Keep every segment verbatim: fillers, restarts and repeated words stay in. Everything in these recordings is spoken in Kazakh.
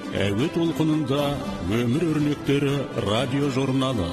Әуе толқынында өмір өрнектері радио журналы.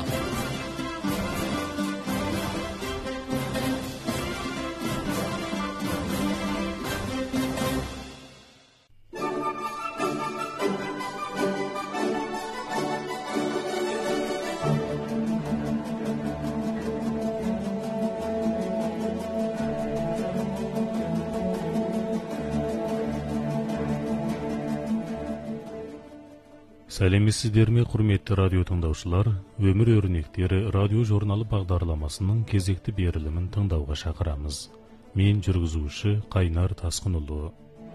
Сәлеметсіздер ме, құрметті радио тыңдаушылар? Өмір өрнектері радио журналы бағдарламасының кезекті берілімін тыңдауға шақырамыз. Мен жүргізуші Қайнар Тасқынұлы.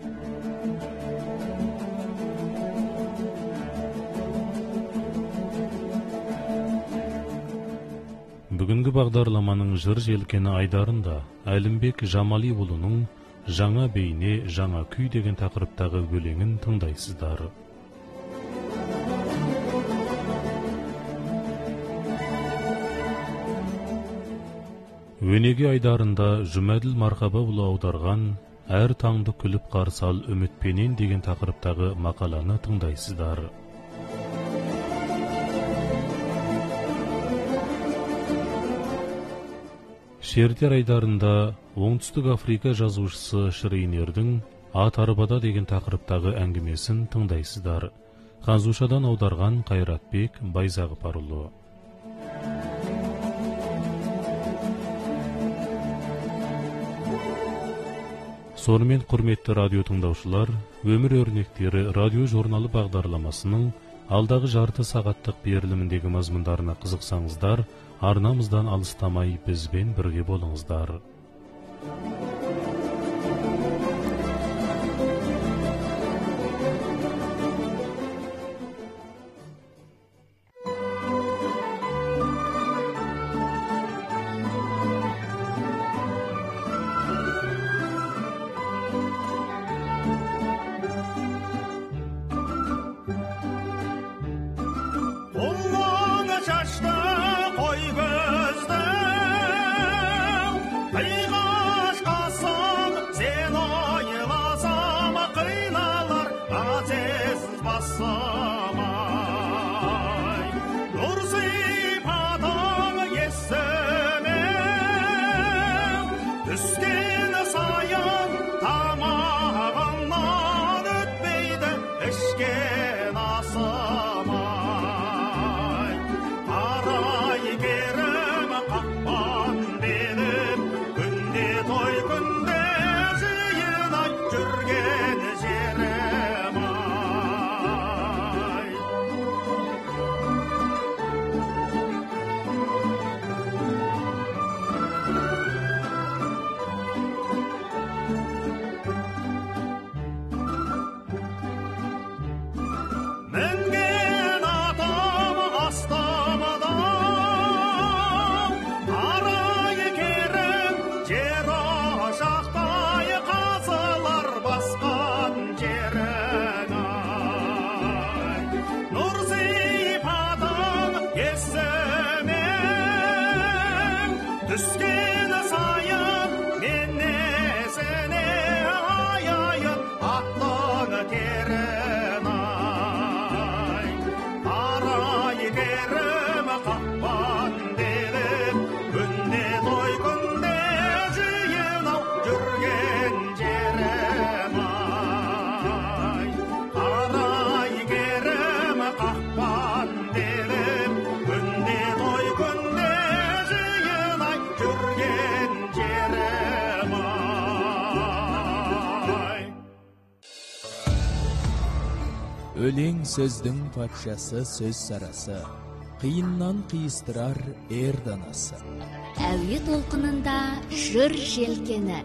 Бүгінгі бағдарламаның жыр желкені айдарында Әлімбек Жамалиұлының «Жаңа бейне, жаңа күй» деген тақырыптағы өлеңін тыңдайсыздар. Өнеге айдарында Жұмәділ Мархабаұлы аударған «Әр таңды күліп қарсы ал үмітпенен» деген тақырыптағы мақаланы тыңдайсыздар. Шертер айдарында Оңтүстік Африка жазушысы Шрейнердің «Ат арбада» деген тақырыптағы әңгімесін тыңдайсыздар. Ханзушадан аударған Қайратбек Байзағыпарұлы. Сонымен, құрметті радио тыңдаушылар, өмір өрнектері радио журналы бағдарламасының алдағы жарты сағаттық беріліміндегі мазмұндарына қызықсаңыздар, арнамыздан алыстамай бізбен бірге болыңыздар. Өлең сөздің патшасы сөз сарасы, қиыннан қиыстырар ер данасы. Әуе толқынында жыр желкені.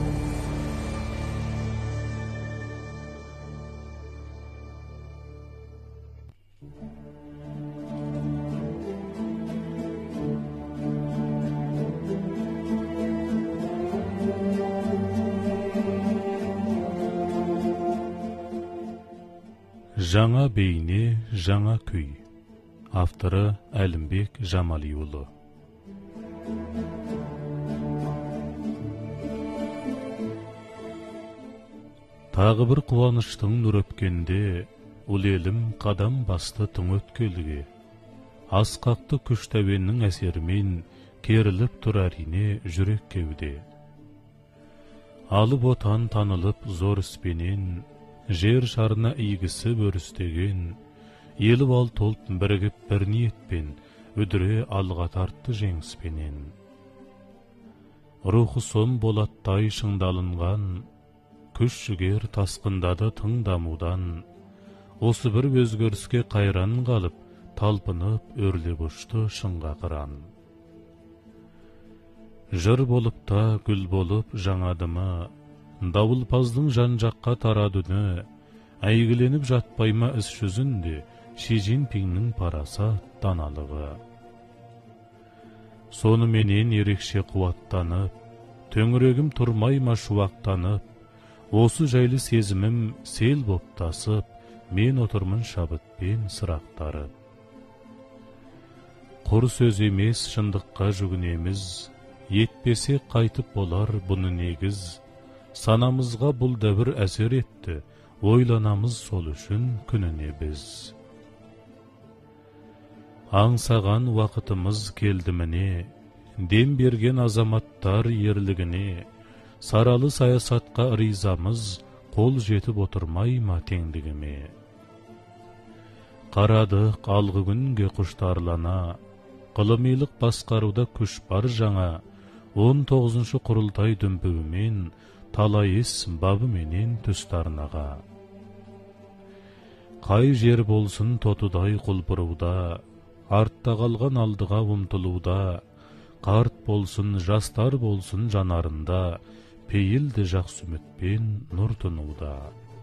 Жаңа бейне, жаңа күй. Авторы Әлімбек Жамалиұлы. Тағы бір қуаныштың нұр өпкенде, ул элим кадам басты тың өткелге. Асқақты күш тәуеннің әсерімен керіліп тұр әрине жүрек кеуде. Алып отан танылып зор іспенен, жер шарына игісі өрістеген, еліп ал толт бірігіп бір ниетпен, үдіре алға тартты жеңіспенен. Рухы сон болаттай шыңдалынған, күш жігер тасқындады тың дамудан, осы бір өзгеріске қайран қалып, талпынып өрлеп ұшты шыңға қыран. Жыр болып та гүл болып жаңадымы, дауылпаздың жан-жаққа тарадыны, әйгіленіп жатпайма іс жүзінде, Ши Цзиньпиннің парасат даналығы. Соныменен ерекше қуаттанып, төңірегім тұрмайма шуақтанып, осы жайлы сезімім сел боптасып, мен отырмын шабытпен сырақтарып. Құр сөз емес шындыққа жүгінеміз, етпесе қайтып болар бұны негіз, санамызға бұл дәбір әсер етті, ойланамыз сол үшін күніне біз. Аңсаған уақытымыз келді міне, дем берген азаматтар ерлігіне, саралы саясатқа ризамыз, қол жетіп отырмай ма теңдігіме. Қарадық алғы күнге құштарлана, ғылымилық басқаруда күш бар жаңа, он тоғызыншы құрылтай дүмпуімен, талай іс бабыменен түстарнаға. Қай жер болсын тотудай құлпыруда, артта қалған алдыға ұмтылуда, қарт болсын, жастар болсын жанарында, пейілді жақсы үмітпен нұр тұнуда.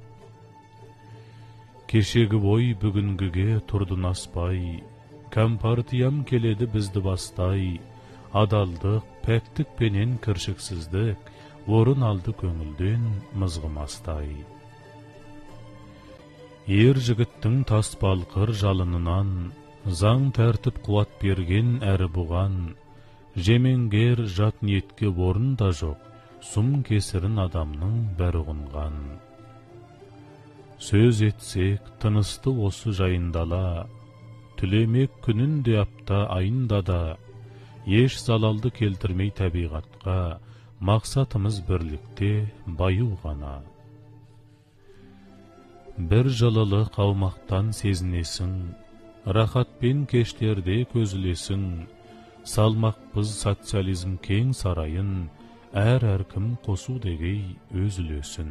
Кешегі бой бүгінгіге тұрдын аспай, Компартиям келеді бізді бастай, адалдық, пәктік пенен кіршіксіздік, орын алды көңілден мызғымастай. Ер жігіттің таспалқыр жалынынан, заң тәртіп қуат берген әрі бұған, жемеңгер жат ниетке орын да жоқ, сұм кесірін адамның бәрі ұғынған. Сөз етсек, тынысты осы жайындала, түлемек күнінде апта айында да, еш залалды келтірмей табиғатқа, мақсатымыз бірлікте баю ғана. Бір жылылық аумақтан сезінесің, рахатпен кештерде көзілесің, салмақпыз социализм кең сарайын, әр-әркім қосу дегей өз үлесін.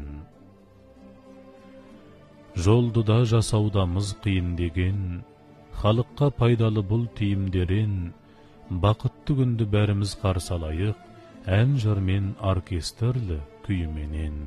Жолдыда жасаудамыз қиын деген, халыққа пайдалы бұл тиімдерін, бақытты күнді бәріміз қарсалайық, ән жырмен оркестрлі күйіменен.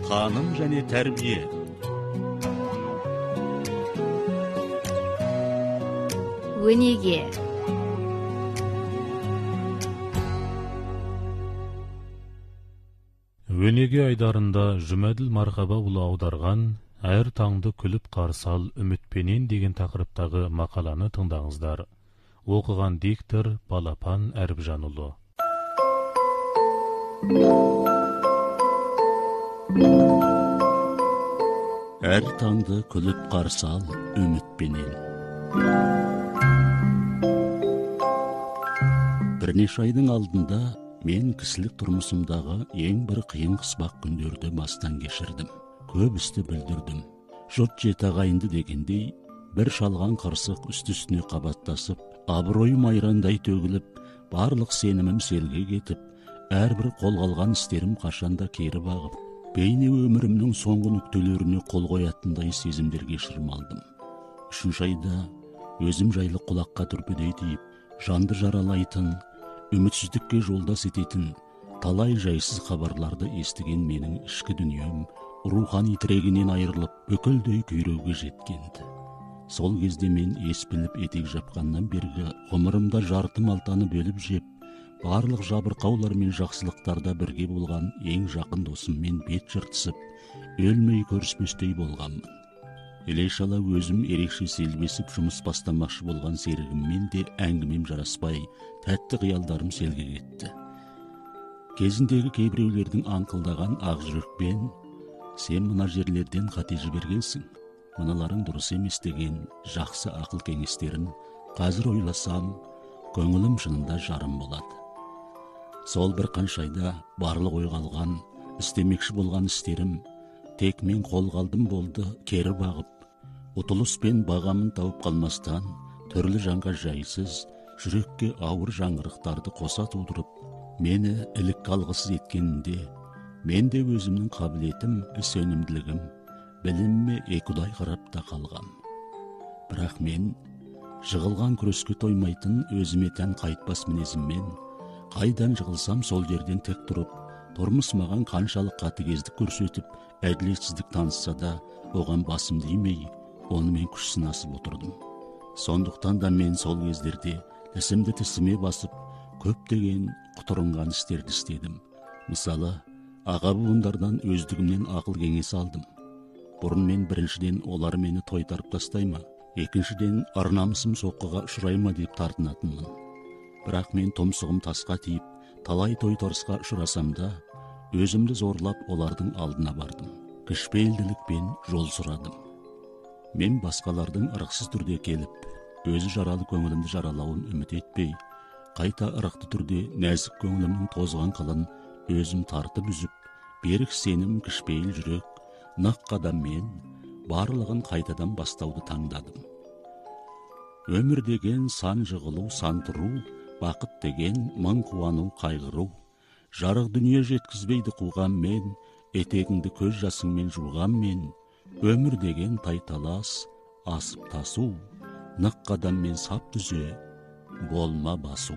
таным және тәрбие. Өнеге. Өнеге айдарында Жұмәділ Мархабаұлы аударған «Әр таңды күліп қарсал үмітпенен» деген тақырыптағы мақаланы тыңдаңыздар. Оқыған диктор Балапан Әріпжанұлы. Әр таңды күліп қарсал үмітпенен. Бірнеше айдың алдында мен кісілік тұрмысымдағы ең бір қиын қыспақ күндерді бастан кешірдім. Көп істі білдірдім. Жұрт жеті ағайынды дегендей, бір шалған қырсық үсті-үстіне қабаттасып, абыройым айрандай төгіліп, барлық сенімім селге кетіп, әрбір қолға алған істерім қашанда кері бағып, бейне өмірімнің соңғы нүктелеріне қол қоятындай сезімдерге шырмалдым. Үшінші айда өзім жайлы құлаққа түрпідей тиіп, жанды жаралайтын, үмітсіздікке жолдас ететін, талай жайсыз хабарларды естіген менің ішкі дүнием рухани тірегінен айырылып, бүкілдей күйреуге жеткенді. Сол кезде мен ес біліп етек жапқаннан бергі ғұмырымда жарты малтаны бөліп жеп, барлық жабырқаулар мен жақсылықтарда бірге болған ең жақын досыммен бет жыртысып, өлмей көріспестей болғанмын. Іле-шала өзім ерекше селбесіп жұмыс бастамақшы болған серігіммен де әңгімем жараспай, тәтті қиялдарым селге кетті. Кезіндегі кейбіреулердің аңқылдаған ақ жүрекпен, сен мына жерлерден қате жібергенсің, мыналарың дұрыс емес деген жақсы ақыл кеңестерін қазір ойласам, көңілім шынында жарым болады. Сол бір қаншайда барлық ойға алған, істемекші болған істерім, тек мен қол қалдым болды кері бағып, ұтылыс пен бағамын тауып қалмастан, түрлі жанға жайсыз, жүрекке ауыр жаңғырықтарды қоса тудырып, мені ілік қалғысыз еткенінде, мен де өзімнің қабілетім, іс өнімділігім, білімме екідай қарап та қалғам. Бірақ мен жығылған күреске тоймайтын өзіме тән қайтпас мінезіммен, қайдан жығылсам сол жерден тек тұрып, тұрмыс маған қаншалық қатыгездік көрсетіп, әділетсіздік танытса да, оған басым деймей, онымен күш сынасып отырдым. Сондықтан да мен сол кездерде тісімді тісіме басып, көптеген құтырынған істерді істедім. Мысалы, аға буындардан өздігімнен ақыл кеңес алдым. Бұрын мен біріншіден олар мені тойтарып тастайма, екіншіден арнамысым соққыға ұшырайма деп тартынатынмын. Бірақ мен тұмсығым тасқа тиіп, талай тойтарысқа ұшырасам да, өзімді зорлап олардың алдына бардым. Кішіпейілділікпен жол сұрадым. Мен басқалардың ырықсыз түрде келіп, өзі жаралы көңілімді жаралауын үміт етпей, қайта ырықты түрде нәзік көңілімнің тозған қылын өзім тартып үзіп, берік сенім, кішіпейіл жүрек, нық қадаммен барлығын қайтадан бастауды таңдадым. Өмір деген сан жығылу, сан тұру, бақыт деген мың қуану, қайғыру. Жарық дүние жеткізбейді қуған мен, етегіңді көз жасыңмен жуған мен. Өмір деген тайталас, асып тасу, нық қадаммен сап түзе, болма басу.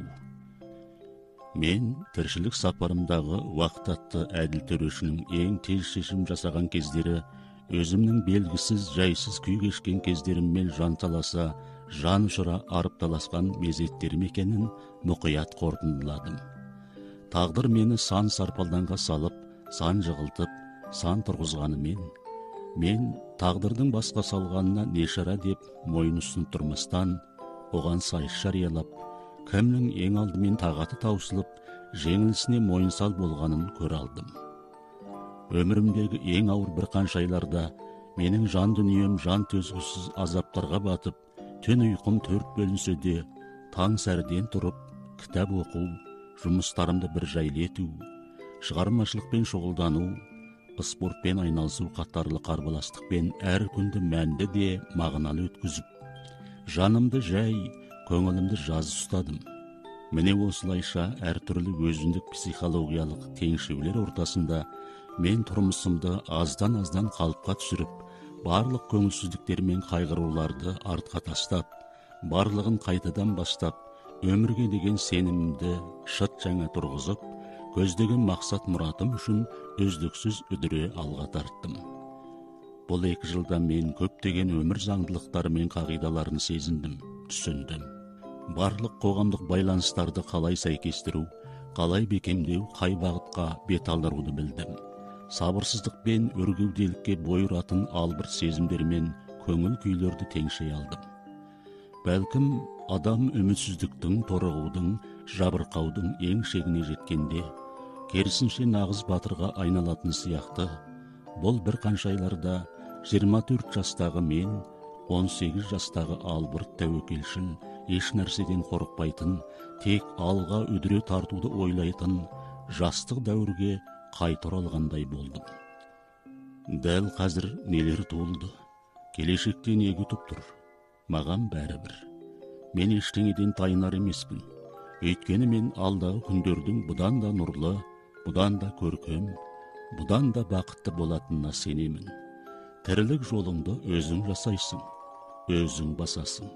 Мен тіршілік сапарымдағы уақыт атты әділ төрешінің ең тез шешім жасаған кездері, өзімнің белгісіз, жайсыз күй кешкен кездеріммен жанталаса, жан ұшыра арып таласқан мезеттерім екенін мұқият қорытындыладым. Тағдыр мені сан сарпалданға салып, сан жығылтып, сан тұрғызғанымен, мен тағдырдың басқа салғанына не шара деп мойын ұсынып тұрмастан, оған сайыс жариялап, кімнің ең алдымен тағаты таусылып, жеңілісіне мойынсал болғанын көр алдым. Өмірімдегі ең ауыр бір қаншайларда менің жан дүнием жан төзгісіз азаптарға батып, түн ұйқым төрт бөлінсе де, таң сәріден тұрып, кітап оқу, жұмыстарымды бір жайлы ету, шығармашылықпен шұғылдану, спортпен айналысу қатарлы қарбаластықпен әр күнді мәнді де мағыналы өткізіп, жанымды жай, көңілімді жаз ұстадым. Міне осылайша әртүрлі өзіндік психологиялық теңшеулер ортасында мен тұрмысымды аздан-аздан қалыпқа түсіріп, барлық көңілсіздіктер мен қайғыруларды артқа тастап, барлығын қайтадан бастап, өмірге деген сенімімді шыт жаңа тұрғызып, көздеген мақсат мұратым үшін өздіксіз үдіре алға тарттым. Бұл екі жылда мен көптеген өмір заңдылықтары мен қағидаларын сезіндім, түсіндім. Барлық қоғамдық байланыстарды қалай сәйкестіру, қалай бекемдеу, қай бағытқа бет алдыруды білдім. Сабырсыздық пен өргеуделікке бой ұратын албырт сезімдер мен көңіл күйлерді теңшей алдым. Бәлкім, адам үмітсіздіктің, торығудың, жабырқаудың ең шегіне жеткенде, керісінше нағыз батырға айналатын сияқты, бұл бір қаншайларда жиырма төрт жастағы мен, он сегіз жастағы албырт тәуекелшіл, еш нәрседен қорықпайтын, тек алға үдіре тартуды ойлайтын, жастық дәуірге қайта оралғандай болдым. Дәл қазір нелер туылды, келешекте не күтіп тұр, маған бәрібір. Мен ештеңеден тайынар емеспін. Өйткені мен алдағы күндердің бұдан да нұрлы, бұдан да көркем, бұдан да бақытты болатынына сенемін. Тірлік жолыңды өзің жасайсың, өзің басасың.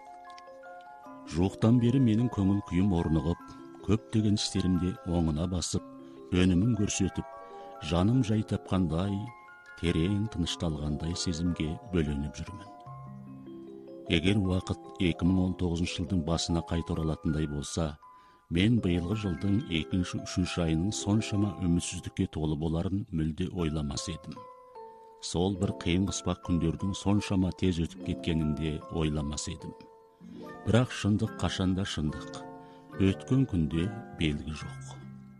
Жоқтан бері менің көңіл күйім орнығып, көптеген істерімде оңына басып, өнімін көрсетіп, жаным жай тапқандай, терең тынышталғандай сезімге бөленіп жүрмін. Егер уақыт екі мың он тоғызыншы жылдың басына қайта оралатындай болса, мен биылғы жылдың екінші үшінші айының соншама үмітсіздікке толы боларын мүлде ойламас едім. Сол бір қиын қыспақ күндердің соншама тез өтіп кеткенінде ойламас едім. Бірақ шындық қашанда шындық, өткен күнде белгі жоқ.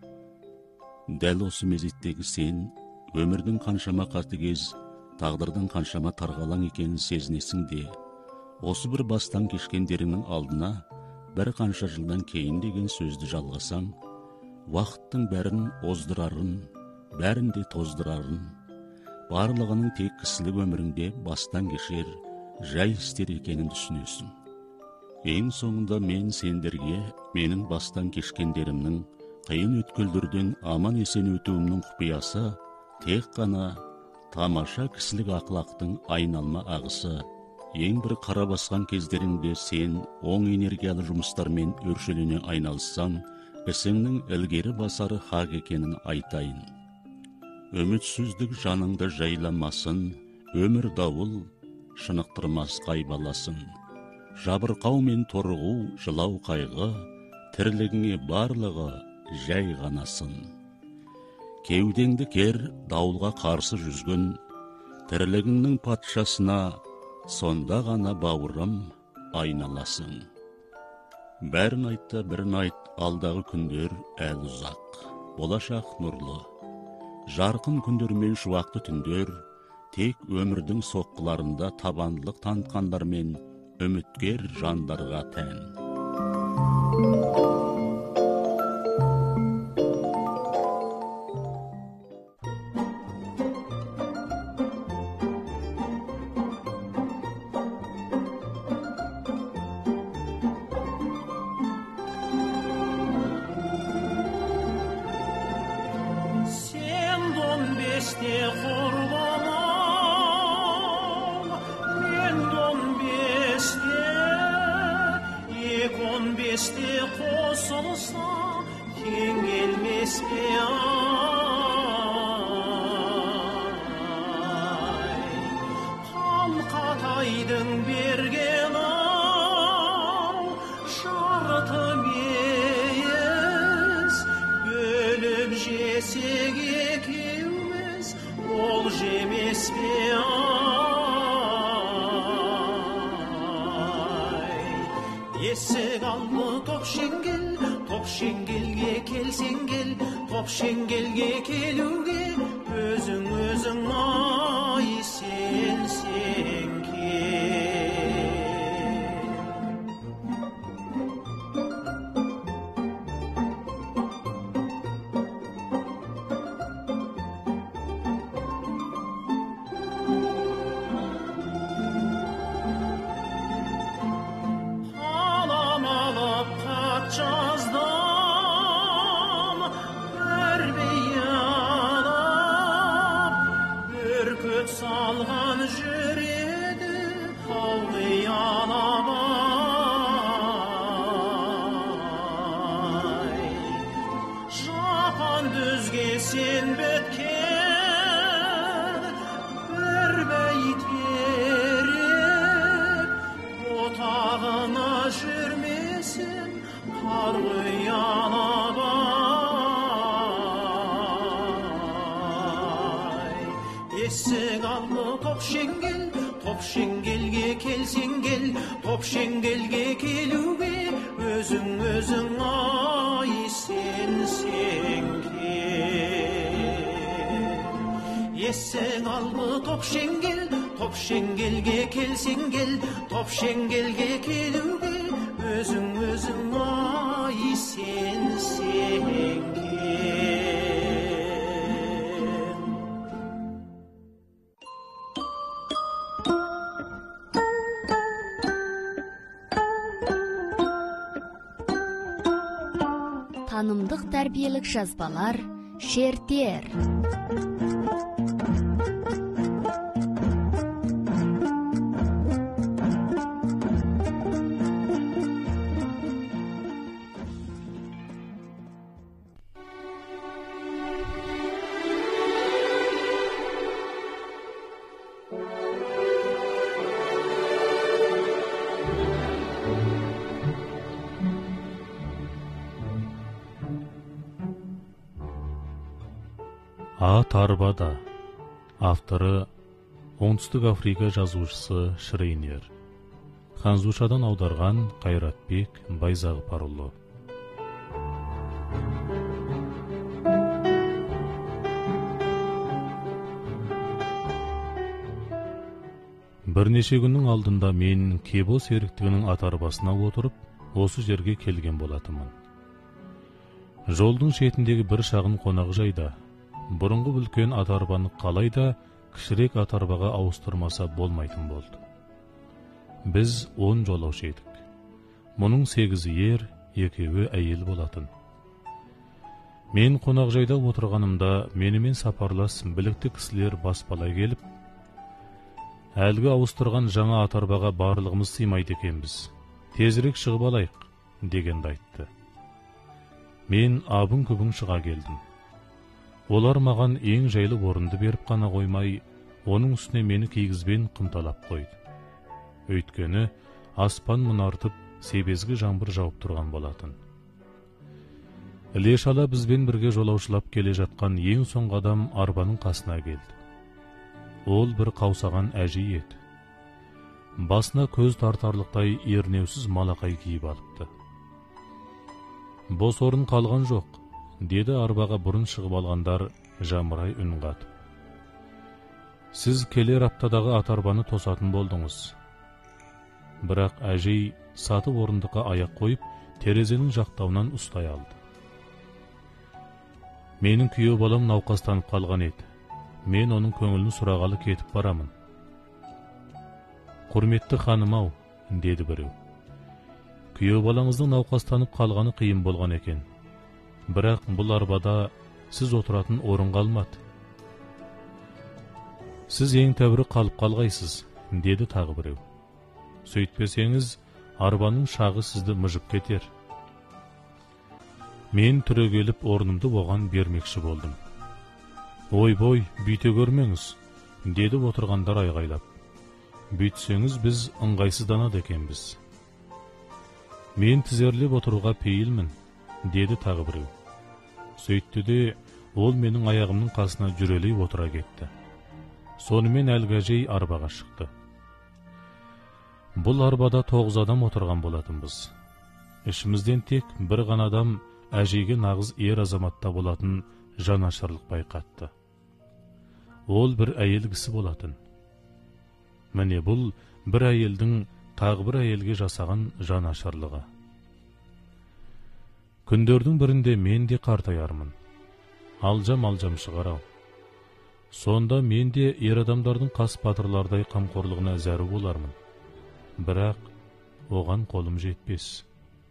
Дәл осы мезеттегі сен, өмірдің қаншама қатыгез, тағдырдың қаншама тарғалаң екенін сезінесің де, осы бір бастан кешкендерінің алдына бір қанша жылдан кейін деген сөзді жалғасаң, уақыттың бәрін оздырарын, бәрін де тоздырарын, барлығының тек кісілік өміріңде бастан кешер, жай істер екенін түсінесің. Ең соңында мен сендерге менің бастан кешкендерімнің, қиын өткелдерден аман есен өтуімнің құпиясы тек қана тамаша кісілік ақылақтың айналма ағысы. Ең бір қара басқан кездеріңде сен оң энергиялы жұмыстармен өршелене айналыссаң, ісіңнің ілгері басары хақ екенін айтайын. Үмітсіздік жаныңды жайламасын, өмір дауыл шынықтырмас қайбаласын. Жабырқау мен торығу, жылау қайғы, тірлігіңе барлығы жай ғанасын. Кеудеңді кер, дауылға қарсы жүзгін, тірлігіңнің патшасына сонда ғана бауырым айналасың. Бәрін айтта бірін айт, алдағы күндер әл ұзақ, болашақ нұрлы. Жарқын күндер мен шуақты түндер, тек өмірдің соққыларында табандылық танытқандар мен үміткер жандарға тән. Есік алды топ шеңгел, топ шеңгелге келсең кел, топ шеңгелге келуге өзің өзің ай сенсең кел. сен біткен бір бәйтерек отағына жүрмесін қар құяна бай. Есік алды топ шеңгел, топ шеңгелге келсең кел, топ шеңгелге келуге өзің өзің ай сенсең кел. Есік алды топ шеңгел, топ шеңгелге келсең кел, топ шеңгелге келуге өзің өзің ай сенсең кел. Танымдық тәрбиелік жазбалар шертер. Ат арбада. Авторы Оңтүстік Африка жазушысы Шрейнер. Ханзушадан аударған Қайратбек Байзағыпарұлы. Бірнеше күннің алдында мен Кебо серіктігінің ат арбасына отырып, осы жерге келген болатымын. Жолдың шетіндегі бір шағын қонақжайда бұрынғы үлкен ат арбаны қалайда кішірек ат арбаға ауыстырмаса болмайтын болды. Біз он жолаушы едік. Мұның сегізі ер, екеуі әйел болатын. Мен қонақжайда отырғанымда менімен сапарлас білікті кісілер баспалай келіп, әлгі ауыстырған жаңа ат арбаға барлығымыз сыймайды екенбіз, тезірек шығып алайық дегенді айтты. Мен абын күбің шыға келдім. Олар маған ең жайлы орынды беріп қана қоймай, оның үстіне мені кигізбен қымталап қойды. Өйткені аспан мұнартып, себезгі жаңбыр жауып тұрған болатын. Іле-шала бізбен бірге жолаушылап келе жатқан ең соңғы адам арбаның қасына келді. Ол бір қаусаған әжей еді. Басына көз тартарлықтай ернеусіз малақай киіп алыпты. Бос орын қалған жоқ, деді арбаға бұрын шығып алғандар жамырай үн қатып. Сіз келер аптадағы ат арбаны тосатын болдыңыз. Бірақ әжей сатып орындыққа аяқ қойып, терезенің жақтауынан ұстай алды. Менің күйеу балам науқастанып қалған еді. Мен оның көңілін сұрағалы кетіп барамын. Құрметті ханым-ау, деді біреу. Күйеу балаңыздың науқастанып қалғаны қиын болған екен. Бірақ бұл арбада сіз отыратын орын қалмады. Сіз ең тәуірі қалып қалғайсыз, деді тағы біреу. Сөйтпесеңіз, арбаның шағы сізді мұжып кетер. Мен түрегеліп орнымды оған бермекші болдым. Ой-бой, бүйте көрмеңіз, деді отырғандар айғайлап. Бүйтсеңіз біз ыңғайсызданады екенбіз. Мен тізерлеп отыруға пейілмін, деді тағы біреу. Сөйтті де, ол менің аяғымның қасына жүрелей отыра кетті. Сонымен әлгі әжей арбаға шықты. Бұл арбада тоғыз адам отырған болатынбыз. Ішімізден тек бір ғана адам әжейге нағыз ер азаматта болатын жанашырлық байқатты. Ол бір әйел кісі болатын. Міне бұл бір әйелдің тағы бір әйелге жасаған жанашырлығы. Күндердің бірінде мен де қартаярмын. Алжам-алжам шығарау. Сонда мен де ер адамдардың қас батырлардай қамқорлығына зәру болармын. Бірақ оған қолым жетпес.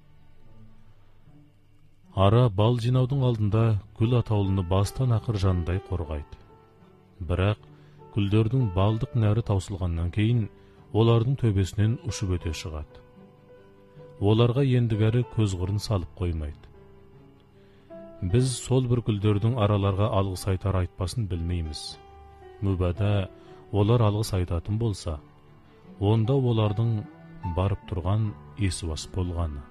Ара бал жинаудың алдында гүл атаулыны бастан ақыр жанындай қорғайды. Бірақ гүлдердің балдық нәрі таусылғаннан кейін олардың төбесінен ұшып өте шығады. Оларға ендігәрі көз қырын салып қоймайды. Біз сол бір гүлдердің араларға алғыс айтар айтпасын білмейміз. Мүбәдә олар алғыс айтатын болса, онда олардың барып тұрған есуас болғаны.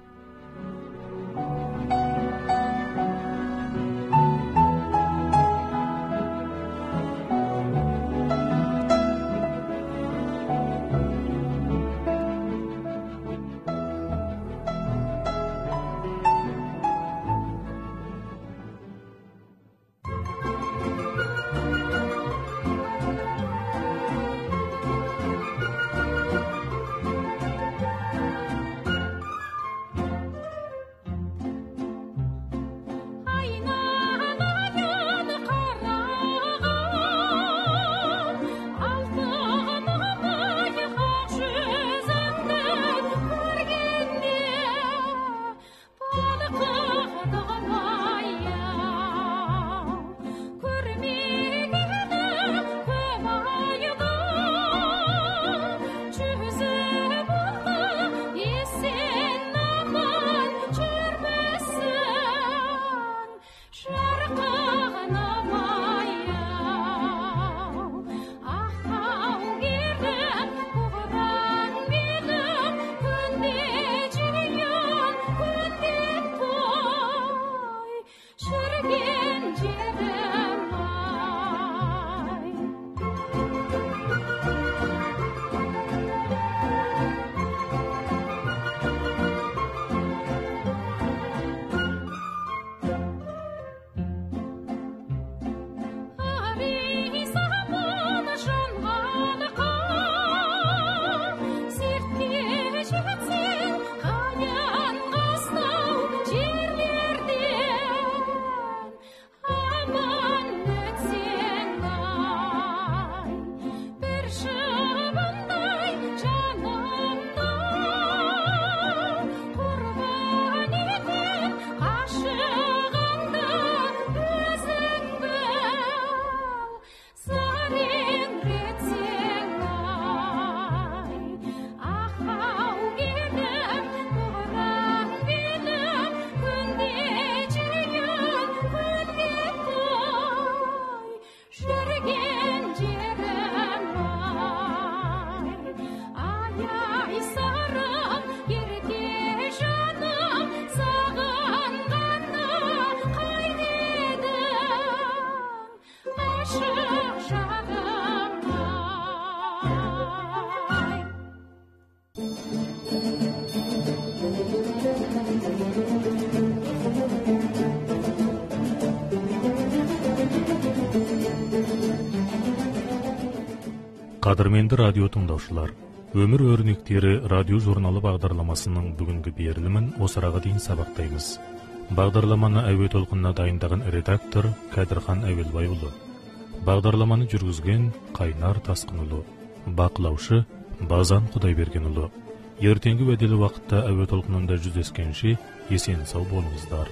Қадірменді радио тыңдаушылар, өмір өрнектері радио журналы бағдарламасының бүгінгі берілімін осыраға дейін сабақтаймыз. Бағдарламаны әуе толқынына дайындаған редактор Кәдірхан Әуелбайұлы. Бағдарламаны жүргізген Қайнар Тасқынұлы. Бақылаушы Базан Құдайбергенұлы. Ертеңгі уәделі уақытта әуе толқынында жүздескенше есен сау болыңыздар.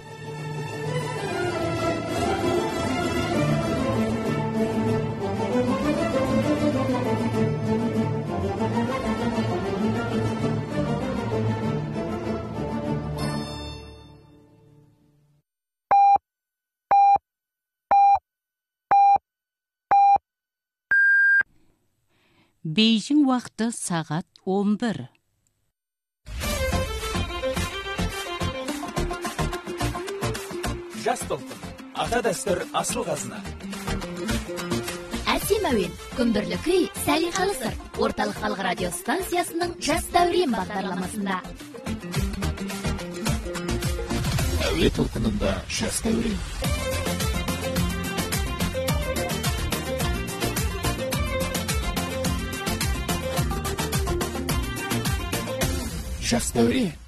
Бейжің уақыты сағат он бір. Жас толқын, ата дәстүр асыл қазына. Әсем әуен, күмбірлі күй, сәлиқалы сыр. Орталық халық радио станциясының жас дәурен бағдарламасында. Әуе толқынында жас дәурен. Жас дәурен.